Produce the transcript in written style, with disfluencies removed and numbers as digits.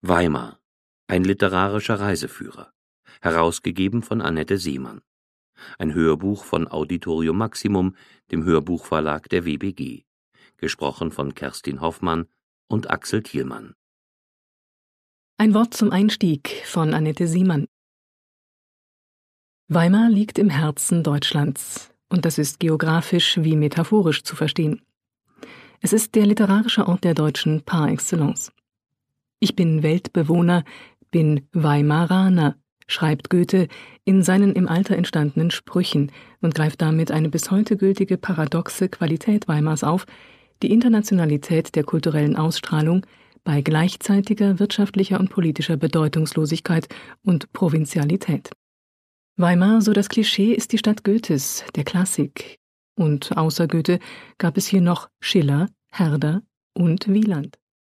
Weimar, ein literarischer Reiseführer, herausgegeben von Annette Seemann. Ein Hörbuch von Auditorium Maximum, dem Hörbuchverlag der WBG. Gesprochen von Kerstin Hoffmann und Axel Thielmann. Ein Wort zum Einstieg von Annette Seemann. Weimar liegt im Herzen Deutschlands, und das ist geografisch wie metaphorisch zu verstehen. Es ist der literarische Ort der Deutschen par excellence. Ich bin Weltbewohner, bin Weimaraner, schreibt Goethe in seinen im Alter entstandenen Sprüchen und greift damit eine bis heute gültige paradoxe Qualität Weimars auf, die Internationalität der kulturellen Ausstrahlung bei gleichzeitiger wirtschaftlicher und politischer Bedeutungslosigkeit und Provinzialität. Weimar, so das Klischee, ist die Stadt Goethes, der Klassik. Und außer Goethe gab es hier noch Schiller, Herder und Wieland.